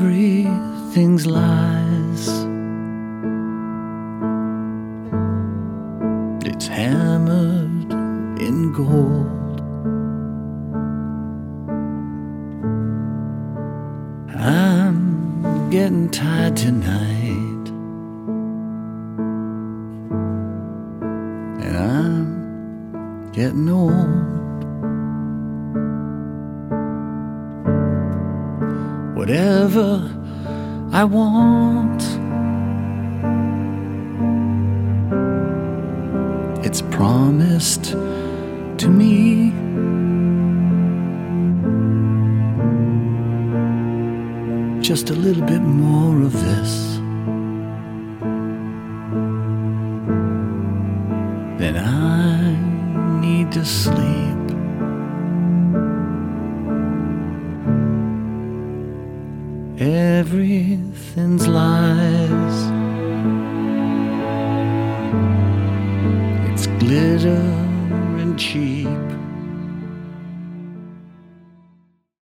everything's lies. It's hammered in gold. I'm getting tired tonight, and I'm getting old. Whatever I want, it's promised to me. Just a little bit more of this, then I need to sleep. Everything's lies. It's glitter and cheap.